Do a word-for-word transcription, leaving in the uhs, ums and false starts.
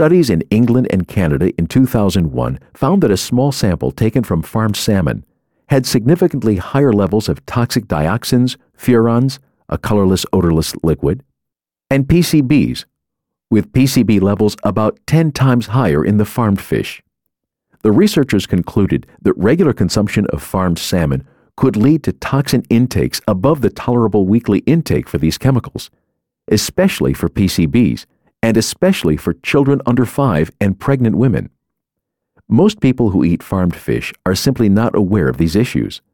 Studies in England and Canada in two thousand one found that a small sample taken from farmed salmon had significantly higher levels of toxic dioxins, furans, a colorless, odorless liquid, and P C Bs, with P C B levels about ten times higher in the farmed fish. The researchers concluded that regular consumption of farmed salmon could lead to toxin intakes above the tolerable weekly intake for these chemicals, especially for P C Bs, and especially for children under five and pregnant women. Most people who eat farmed fish are simply not aware of these issues.